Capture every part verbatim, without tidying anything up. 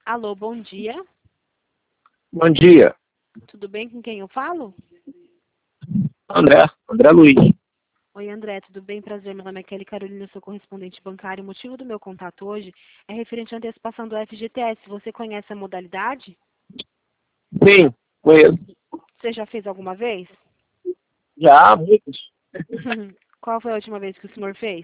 Alô, bom dia. Bom dia, Tudo bem com quem eu falo? André, André Luiz. Oi, André, tudo bem? Prazer, meu nome é Kelly Carolina, sou correspondente bancário. O motivo do meu contato hoje é referente à antecipação do F G T S. Você conhece a modalidade? Sim, conheço. Você já fez alguma vez? Já há muitos. Qual foi a última vez que o senhor fez?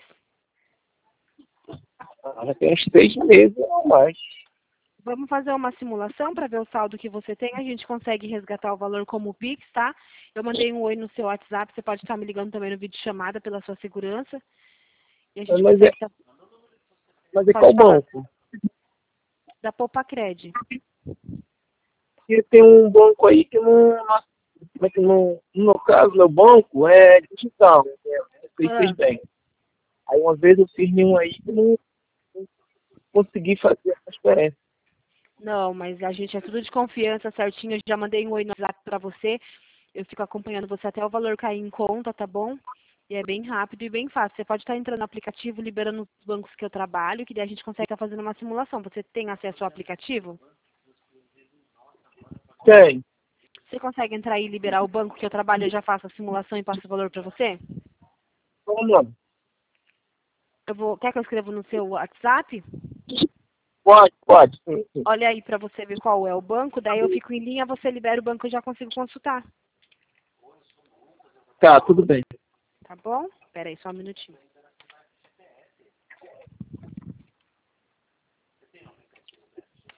Já tem uns seis meses ou mais. Vamos fazer uma simulação para ver o saldo que você tem. A gente consegue resgatar o valor como Pix, tá? Eu mandei um oi no seu WhatsApp. Você pode estar me ligando também no vídeo chamada pela sua segurança. E a gente Mas é, consegue... Tá... mas é Pode qual falar. banco? Da Poupacred. Porque tem um banco aí que não, mas que não, no meu caso, meu banco é digital. Né? Você fez Ah, bem. Aí uma vez eu fiz nenhum aí que não consegui fazer a transferência. não, mas a gente é tudo de confiança, certinho. Eu já mandei um oi no WhatsApp para você. Eu fico acompanhando você até o valor cair em conta, tá bom? E é bem rápido e bem fácil. Você pode estar entrando no aplicativo, liberando os bancos que eu trabalho, que daí a gente consegue estar fazendo uma simulação. Você tem acesso ao aplicativo? Tem. Você consegue entrar e liberar o banco que eu trabalho, eu já faço a simulação e passo o valor para você? Qual o nome? Eu vou, quer que eu escreva no seu WhatsApp? Pode, pode. Sim, sim. Olha aí para você ver qual é o banco, daí eu fico em linha, você libera o banco e eu já consigo consultar. Tá, tudo bem. Tá bom? Espera aí só um minutinho.